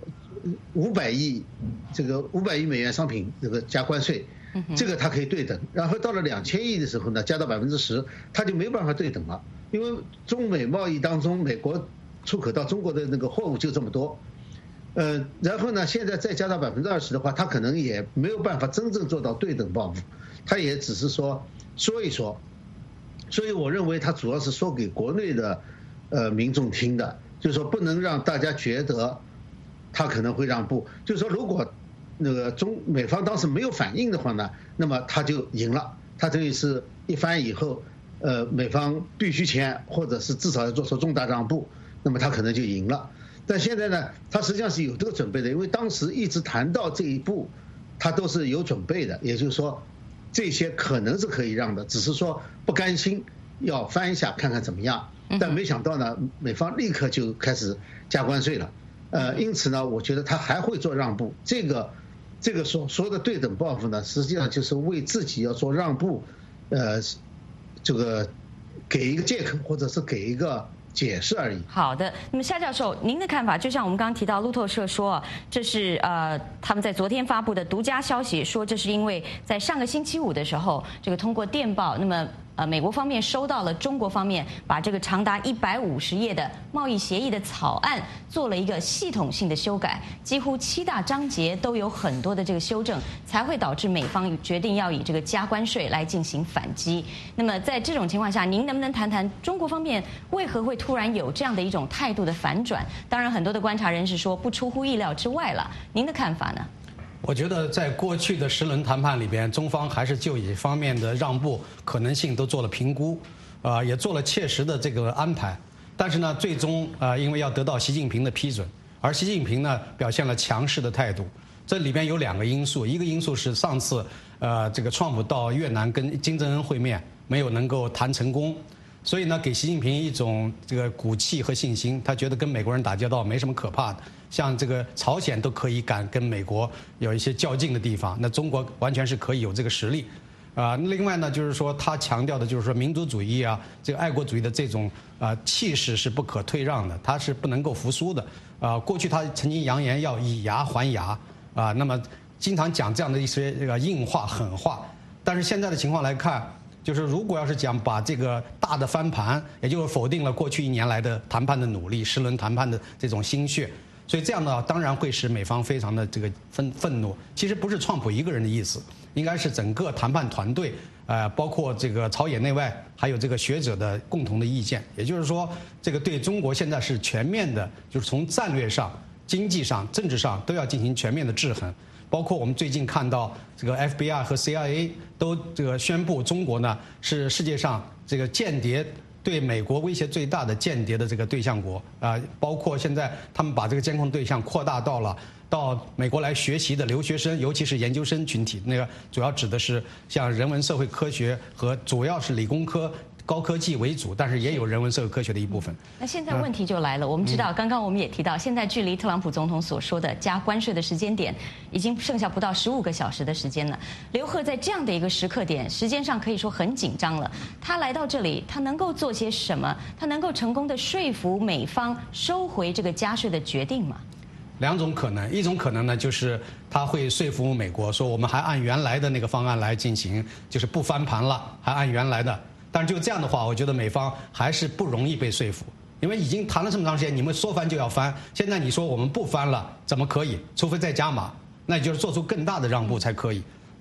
500亿美元商品这个加关税。这个它可以对等，然后到了2000亿的时候呢，加到10%，它就没有办法对等了，因为中美贸易当中，美国出口到中国的那个货物就这么多，然后呢，现在再加到20%的话，它可能也没有办法真正做到对等报复，它也只是说一说，所以我认为它主要是说给国内的民众听的，就是说不能让大家觉得它可能会让步，就是说如果那个美方当时没有反应的话呢，那么他就赢了。他等于是一番以后，美方必须签，或者是至少要做出重大让步，那么他可能就赢了。但现在呢，他实际上是有这个准备的，因为当时一直谈到这一步，他都是有准备的，也就是说，这些可能是可以让的，只是说不甘心要翻一下看看怎么样。但没想到呢，美方立刻就开始加关税了。因此呢，我觉得他还会做让步。这个说的对等报复呢，实际上就是为自己要做让步，这个给一个借口或者是给一个解释而已。 好的，那么夏教授，您的看法，就像我们刚刚提到路透社说，这是他们在昨天发布的独家消息，说这是因为在上个星期五的时候，这个通过电报，那么美国方面收到了中国方面把这个长达150页的贸易协议的草案做了一个系统性的修改，几乎7大章节都有很多的这个修正，才会导致美方决定要以这个加关税来进行反击。那么在这种情况下，您能不能谈谈中国方面为何会突然有这样的一种态度的反转？当然，很多的观察人士说不出乎意料之外了，您的看法呢？ 我觉得在过去的10轮谈判里边，中方还是就一方面的让步可能性都做了评估，也做了切实的这个安排。但是呢，最终因为要得到习近平的批准，而习近平呢表现了强势的态度。这里边有2个因素，一个因素是上次这个川普到越南跟金正恩会面没有能够谈成功，所以呢给习近平一种这个骨气和信心，他觉得跟美国人打交道没什么可怕的。像这个朝鲜都可以敢跟美国有一些较劲的地方，那中国完全是可以有这个实力，另外呢，就是说他强调的就是说民族主义啊，这个爱国主义的这种气势是不可退让的，他是不能够服输的。过去他曾经扬言要以牙还牙那么经常讲这样的一些这个硬话狠话，但是现在的情况来看，就是如果要是讲把这个大的翻盘，也就是否定了过去1年来的谈判的努力，10轮谈判的这种心血。所以这样呢，当然会使美方非常的这个愤怒。其实不是川普一个人的意思，应该是整个谈判团队，包括这个朝野内外，还有这个学者的共同的意见。也就是说，这个对中国现在是全面的，就是从战略上、经济上、政治上都要进行全面的制衡。包括我们最近看到这个 FBI 和 CIA 都这个宣布，中国呢是世界上这个间谍对美国威胁最大的间谍的这个对象国包括现在他们把这个监控对象扩大到美国来学习的留学生，尤其是研究生群体，那个主要指的是像人文社会科学和主要是理工科高科技为主，但是也有人文社会科学的一部分。 那现在问题就来了，我们知道刚刚我们也提到，现在距离特朗普总统所说的加关税的时间点已经剩下不到15个小时的时间了。刘鹤在这样的一个时刻点，时间上可以说很紧张了，他来到这里，他能够做些什么？他能够成功的说服美方收回这个加税的决定吗？2 种可能，一种可能呢，就是他会说服美国说，我们还按原来的那个方案来进行，就是不翻盘了，还按原来的。但就这样的话，我觉得美方还是不容易被说服，因为已经谈了这么长时间，你们说翻就要翻，现在你说我们不翻了，怎么可以？除非再加码，那也就是做出更大的让步才可以。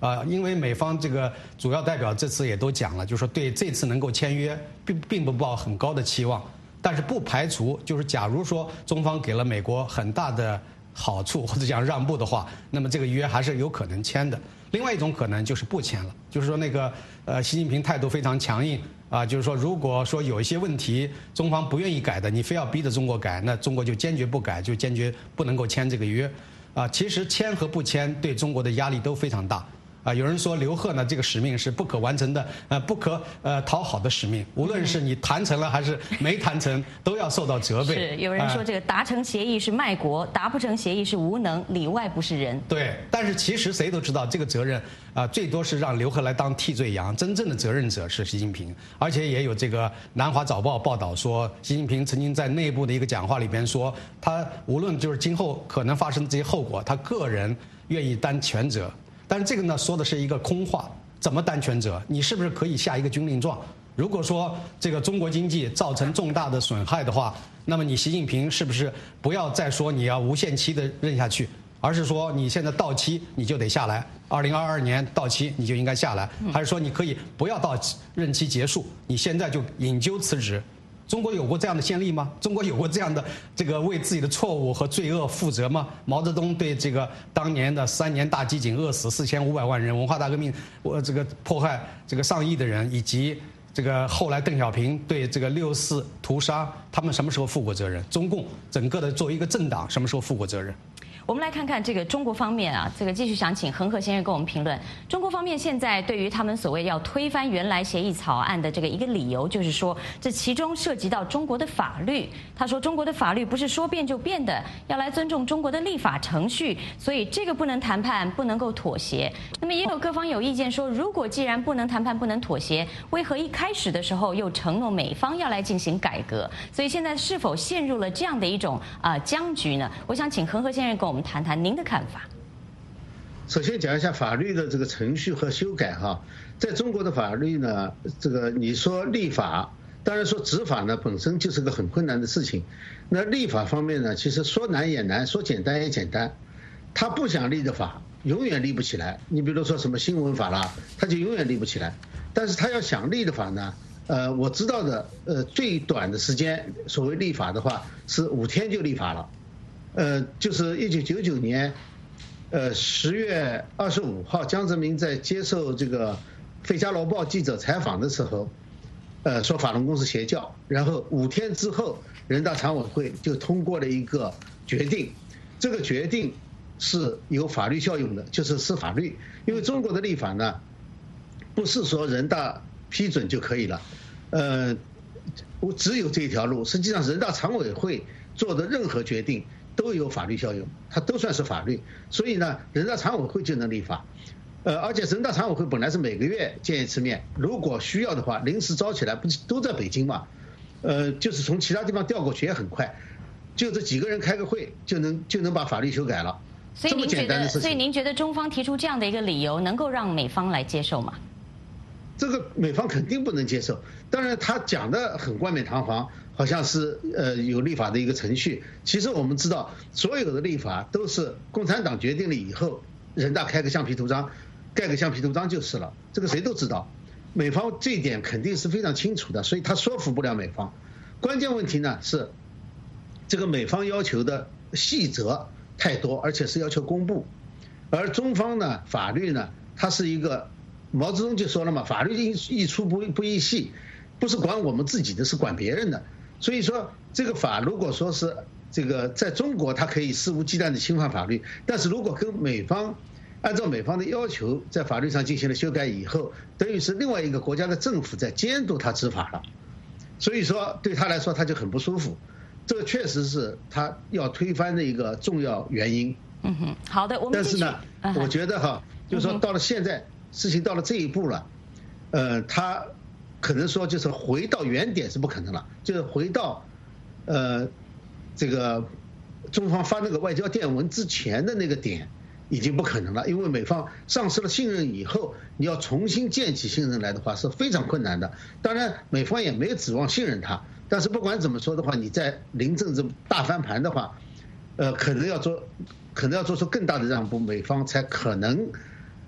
因为美方这个主要代表这次也都讲了，就是说对这次能够签约并不抱很高的期望，但是不排除就是假如说中方给了美国很大的好处或者讲让步的话，那么这个约还是有可能签的。另外一种可能就是不签了，就是说那个习近平态度非常强硬啊，就是说如果说有一些问题中方不愿意改的，你非要逼着中国改，那中国就坚决不改，就坚决不能够签这个约啊。其实签和不签对中国的压力都非常大。有人说刘鹤呢这个使命是不可完成的，不可讨好的使命，无论是你谈成了还是没谈成，都要受到责备。 是有人说这个达成协议是卖国，达不成协议是无能，里外不是人。 对，但是其实谁都知道这个责任最多是让刘鹤来当替罪羊，真正的责任者是习近平。而且也有这个南华早报报道说，习近平曾经在内部的一个讲话里边说，他无论就是今后可能发生的这些后果，他个人愿意担全责。但是这个呢，说的是一个空话，怎么担全责？你是不是可以下一个军令状？如果说这个中国经济造成重大的损害的话，那么你习近平是不是不要再说你要无限期的任下去，而是说你现在到期你就得下来，2022年到期你就应该下来，还是说你可以不要到任期结束，你现在就引咎辞职？中国有过这样的先例吗？中国有过这样的这个为自己的错误和罪恶负责吗？毛泽东对这个当年的3年大饥馑饿死4500万人，文化大革命这个迫害这个上亿的人，以及这个后来邓小平对这个6·4屠杀，他们什么时候负过责任？中共整个的作为一个政党什么时候负过责任？ 我们来看看这个中国方面啊，这个继续想请恒河先生跟我们评论。中国方面现在对于他们所谓要推翻原来协议草案的这个一个理由，就是说这其中涉及到中国的法律。他说中国的法律不是说变就变的，要来尊重中国的立法程序，所以这个不能谈判，不能够妥协。那么也有各方有意见说，如果既然不能谈判，不能妥协，为何一开始的时候又承诺美方要来进行改革？所以现在是否陷入了这样的一种僵局呢？我想请恒河先生跟我们谈谈您的看法。 首先讲一下法律的这个程序和修改哈，在中国的法律呢，这个你说立法，当然说执法呢本身就是个很困难的事情。那立法方面呢，其实说难也难，说简单也简单。他不想立的法，永远立不起来。你比如说什么新闻法啦，他就永远立不起来。但是他要想立的法呢，我知道的最短的时间，所谓立法的话是5天就立法了。就是1999年10月25号，江泽民在接受这个《费加罗报》记者采访的时候，说法轮功是邪教，然后5天之后，人大常委会就通过了一个决定，这个决定是有法律效用的，就是法律。因为中国的立法呢，不是说人大批准就可以了，只有这一条路。实际上，人大常委会做的任何决定都有法律效用，它都算是法律，所以呢，人大常委会就能立法。而且人大常委会本来是每个月见一次面，如果需要的话，临时招起来，不是都在北京嘛？就是从其他地方调过去也很快，就这几个人开个会就能把法律修改了。这么简单的事情。 所以您觉得中方提出这样的一个理由，能够让美方来接受吗？ 这个美方肯定不能接受。当然，他讲的很冠冕堂皇，好像是有立法的一个程序。其实我们知道，所有的立法都是共产党决定了以后，人大开个橡皮图章，盖个橡皮图章就是了。这个谁都知道，美方这一点肯定是非常清楚的，所以他说服不了美方。关键问题呢是，这个美方要求的细则太多，而且是要求公布，而中方呢，法律呢，它是一个。毛泽东就说了嘛，法律一出不一细，不是管我们自己的，是管别人的。所以说，这个法如果说是这个在中国，它可以肆无忌惮的侵犯法律，但是如果跟美方按照美方的要求，在法律上进行了修改以后，等于是另外一个国家的政府在监督他执法了。所以说，对他来说他就很不舒服，这个确实是他要推翻的一个重要原因。 嗯哼，好的，我们但是呢，我觉得哈，就是说到了现在。事情到了这一步了，他可能说就是回到原点是不可能了，就是回到这个中方发那个外交电文之前的那个点已经不可能了，因为美方丧失了信任以后，你要重新建起信任来的话是非常困难的。当然，美方也没有指望信任他，但是不管怎么说的话，你在临政治大翻盘的话，可能要做出更大的让步，美方才可能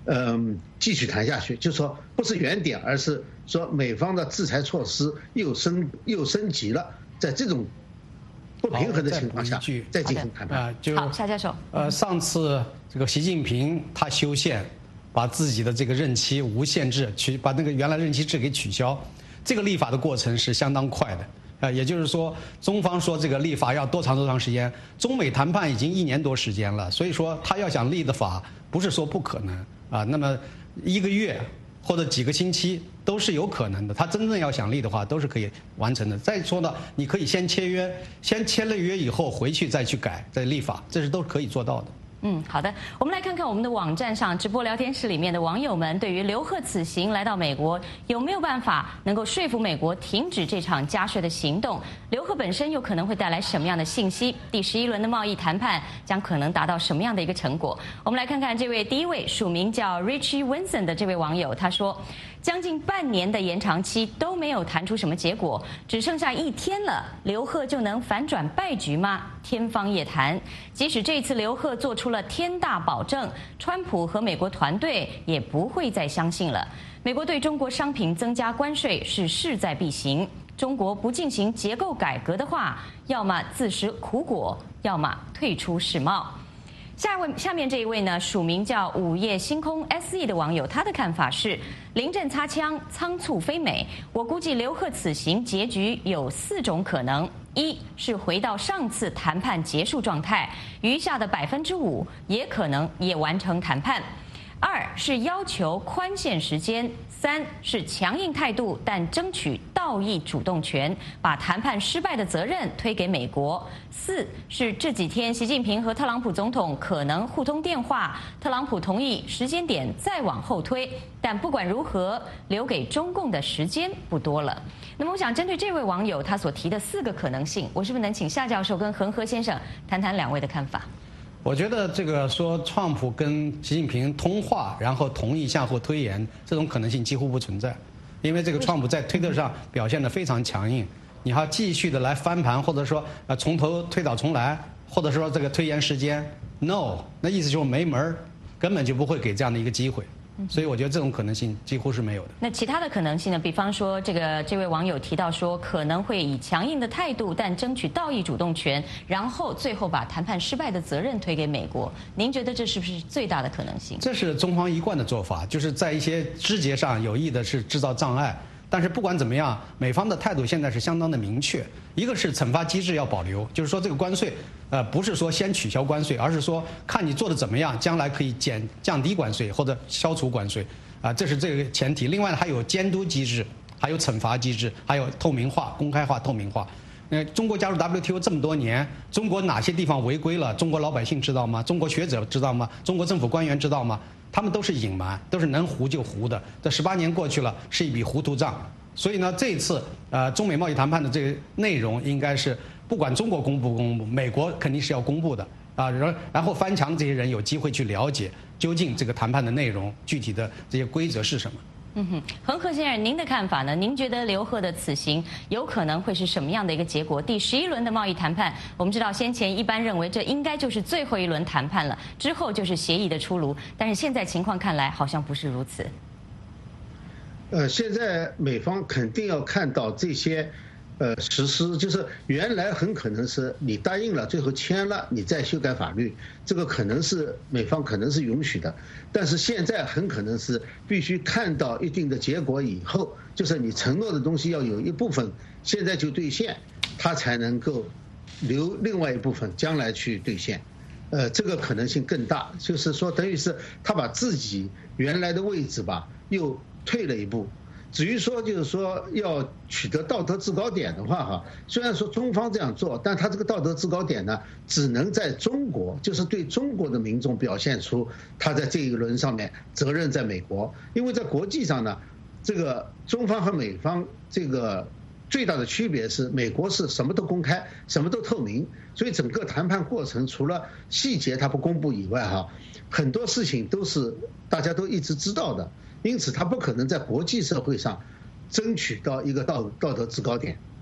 继续谈下去，就是说不是原点，而是说美方的制裁措施又升级了，在这种不平衡的情况下再进行谈判。 好，夏教授。 上次这个习近平他修宪，把自己的这个任期无限制把那个原来任期制给取消，这个立法的过程是相当快的。也就是说，中方说这个立法要多长时间，中美谈判已经1年多时间了，所以说他要想立的法，不是说不可能啊。那么1个月或者几个星期都是有可能的，他真正要想立的话，都是可以完成的。再说呢，你可以先签约，先签了约以后回去再去改再立法，这是都可以做到的。 好的，我们来看看我们的网站上直播聊天室里面的网友们对于刘鹤此行来到美国有没有办法能够说服美国停止这场加税的行动？刘鹤本身又可能会带来什么样的信息？第11轮的贸易谈判将可能达到什么样的一个成果？我们来看看第一位署名叫 Richie Winson 的这位网友，他说：将近半年的延长期都没有谈出什么结果，只剩下1天了，刘鹤就能反转败局吗？天方夜谭。即使这次刘鹤做出了天大保证，川普和美国团队也不会再相信了。美国对中国商品增加关税是势在必行，中国不进行结构改革的话，要么自食苦果，要么退出世贸。下面这一位呢，署名叫午夜星空 SE 的网友，他的看法是：临阵擦枪，仓促非美。我估计刘鹤此行结局有4种可能：一是回到上次谈判结束状态，余下的5%也可能也完成谈判；二是要求宽限时间；三是强硬态度，但争取道义主动权，把谈判失败的责任推给美国；四是这几天习近平和特朗普总统可能互通电话，特朗普同意时间点再往后推，但不管如何，留给中共的时间不多了。那么我想针对这位网友他所提的4个可能性，我是不是能请夏教授跟恒河先生谈谈2位的看法？ 我觉得这个说川普跟习近平通话，然后同意向后推延，这种可能性几乎不存在，因为这个川普在推特上表现得非常强硬，你还继续的来翻盘，或者说从头推倒重来，或者说这个推延时间 ，no， 那意思就是没门儿，根本就不会给这样的一个机会。所以我觉得这种可能性几乎是没有的。 那其他的可能性呢？比方说，这位网友提到说，可能会以强硬的态度，但争取道义主动权，然后最后把谈判失败的责任推给美国。您觉得这是不是最大的可能性？ 这是中方一贯的做法，就是在一些枝节上有意的是制造障碍。但是不管怎么样，美方的态度现在是相当的明确。一个是惩罚机制要保留，就是说这个关税，不是说先取消关税，而是说看你做的怎么样，将来可以降低关税或者消除关税，这是这个前提。另外还有监督机制，还有惩罚机制，还有透明化、公开化、透明化。中国加入 WTO 这么多年，中国哪些地方违规了？中国老百姓知道吗？中国学者知道吗？中国政府官员知道吗？他们都是隐瞒，都是能糊就糊的。这18年过去了，是一笔糊涂账。所以呢，这一次中美贸易谈判的这个内容，应该是不管中国公布不公布，美国肯定是要公布的啊。然后翻墙这些人有机会去了解究竟这个谈判的内容、具体的这些规则是什么。 恒河先生，您的看法呢？您觉得刘鹤的此行有可能会是什么样的一个结果？第11轮的贸易谈判，我们知道先前一般认为这应该就是最后一轮谈判了，之后就是协议的出炉，但是现在情况看来好像不是如此。 现在美方肯定要看到这些实施，就是原来很可能是你答应了，最后签了，你再修改法律，这个可能是美方可能是允许的，但是现在很可能是必须看到一定的结果以后，就是你承诺的东西要有一部分现在就兑现，它才能够留另外一部分将来去兑现，这个可能性更大，就是说等于是他把自己原来的位置吧又退了一步。至于说就是说要取得道德制高点的话哈，虽然说中方这样做，但他这个道德制高点呢，只能在中国，就是对中国的民众表现出他在这一轮上面责任在美国，因为在国际上呢，这个中方和美方这个最大的区别是，美国是什么都公开，什么都透明，所以整个谈判过程除了细节他不公布以外哈，很多事情都是大家都一直知道的。因此，他不可能在国际社会上争取到一个道德制高点。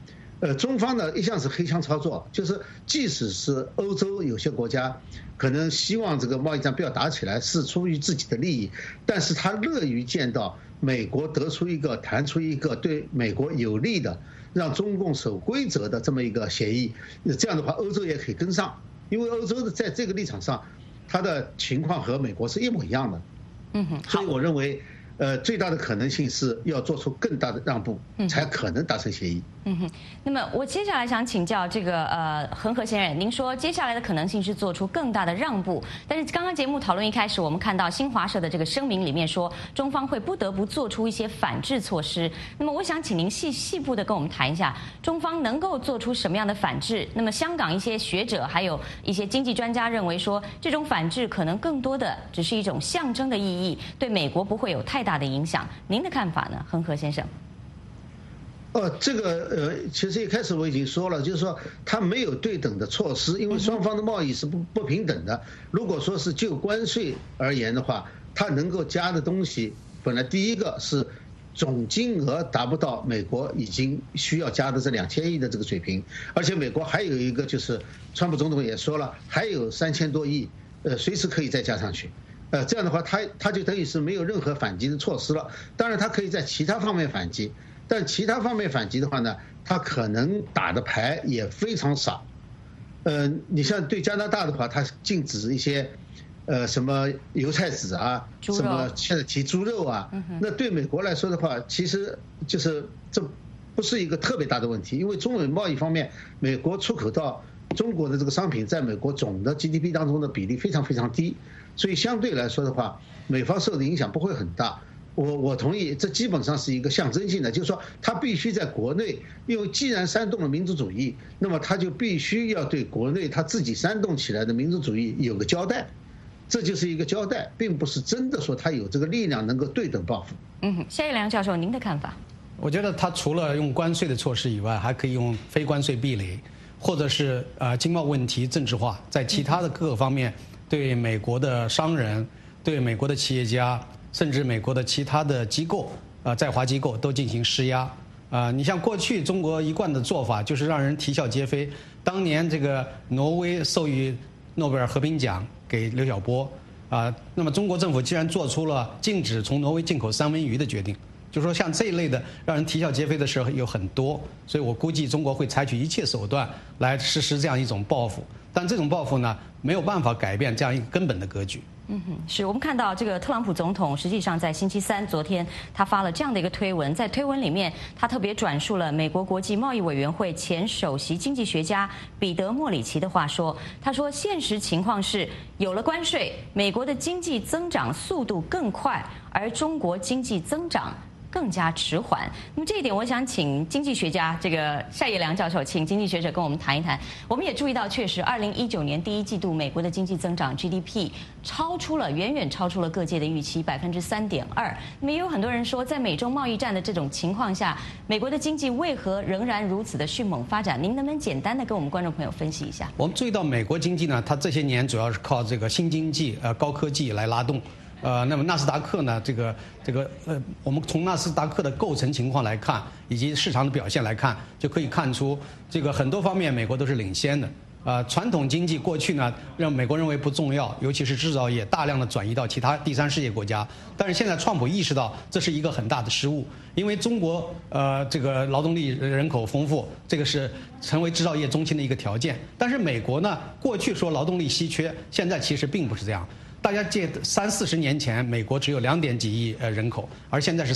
中方呢一向是黑箱操作，就是即使是欧洲有些国家可能希望这个贸易战不要打起来，是出于自己的利益，但是他乐于见到美国谈出一个对美国有利的，让中共守规则的这么一个协议，这样的话欧洲也可以跟上，因为欧洲的在这个立场上，它的情况和美国是一模一样的。所以我认为。最大的可能性是要做出更大的让步，才可能达成协议。 那么我接下来想请教这个恒河先生，您说接下来的可能性是做出更大的让步，但是刚刚节目讨论一开始，我们看到新华社的这个声明里面说，中方会不得不做出一些反制措施。那么我想请您细部的跟我们谈一下，中方能够做出什么样的反制？那么香港一些学者还有一些经济专家认为说，这种反制可能更多的只是一种象征的意义，对美国不会有太大的影响。您的看法呢，恒河先生？ 这个其实一开始我已经说了，就是说它没有对等的措施，因为双方的贸易是不平等的。如果说是就关税而言的话，它能够加的东西，本来第一个是总金额达不到美国已经需要加的这2000亿的这个水平，而且美国还有一个就是川普总统也说了，还有3000多亿，随时可以再加上去。这样的话，他就等于是没有任何反击的措施了。当然，他可以在其他方面反击，但其他方面反击的话呢，他可能打的牌也非常少。你像对加拿大的话，他禁止一些什么油菜籽啊，什么现在提猪肉啊，那对美国来说的话，其实就是这不是一个特别大的问题，因为中美贸易方面，美国出口到中国的这个商品，在美国总的 GDP 当中的比例非常非常低。所以相对来说的话，美方受的影响不会很大。我同意，这基本上是一个象征性的，就是说他必须在国内，因为既然煽动了民族主义，那么他就必须要对国内他自己煽动起来的民族主义有个交代，这就是一个交代，并不是真的说他有这个力量能够对等报复。 夏一良教授，您的看法？ 我觉得他除了用关税的措施以外，还可以用非关税壁垒，或者是经贸问题政治化，在其他的各个方面。对美国的商人、对美国的企业家，甚至美国的其他的机构，在华机构都进行施压。你像过去中国一贯的做法，就是让人啼笑皆非。当年这个挪威授予诺贝尔和平奖给刘晓波，那么中国政府既然做出了禁止从挪威进口三文鱼的决定，就是说像这一类的让人啼笑皆非的事有很多，所以我估计中国会采取一切手段来实施这样一种报复。但这种报复呢，没有办法改变这样一个根本的格局。 是我们看到这个特朗普总统实际上在星期三昨天他发了这样的一个推文，在推文里面他特别转述了美国国际贸易委员会前首席经济学家彼得·莫里奇的话说，他说现实情况是有了关税，美国的经济增长速度更快，而中国经济增长更加迟缓。那么这一点，我想请经济学家这个夏一良教授，请经济学者跟我们谈一谈。我们也注意到，确实，2019年第一季度美国的经济增长 GDP 远远超出了各界的预期3.2%。那么也有很多人说，在美中贸易战的这种情况下，美国的经济为何仍然如此的迅猛发展？您能不能简单的跟我们观众朋友分析一下？ 我们注意到美国经济呢，它这些年主要是靠这个新经济、高科技来拉动。那么纳斯达克呢？我们从纳斯达克的构成情况来看，以及市场的表现来看，就可以看出这个很多方面美国都是领先的。传统经济过去呢，让美国认为不重要，尤其是制造业大量的转移到其他第三世界国家。但是现在川普意识到这是一个很大的失误，因为中国这个劳动力人口丰富，这个是成为制造业中心的一个条件。但是美国呢，过去说劳动力稀缺，现在其实并不是这样。大家记得30-40年前，美国只有2点几亿人口，而现在是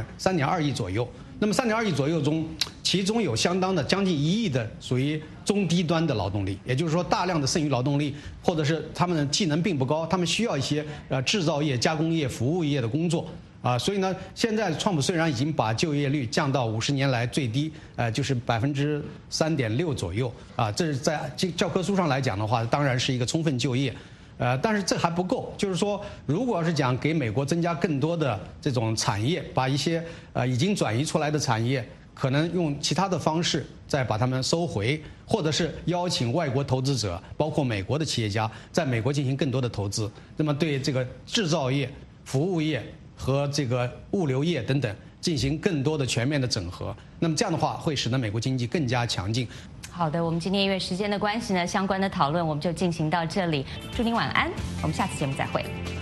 3.2亿左右。那么3.2亿左右中，其中有相当的将近1亿的属于中低端的劳动力，也就是说大量的剩余劳动力，或者是他们的技能并不高，他们需要一些制造业、加工业、服务业的工作。所以呢，现在川普虽然已经把就业率降到50年来最低，就是3.6%左右。这是在教科书上来讲的话，当然是一个充分就业。但是这还不够，就是说，如果要是讲给美国增加更多的这种产业，把一些已经转移出来的产业，可能用其他的方式再把它们收回，或者是邀请外国投资者，包括美国的企业家，在美国进行更多的投资，那么对这个制造业、服务业和这个物流业等等， 进行更多的全面的整合。那么这样的话，会使得美国经济更加强劲。 好的，我们今天因为时间的关系呢，相关的讨论我们就进行到这里。祝您晚安，我们下次节目再会。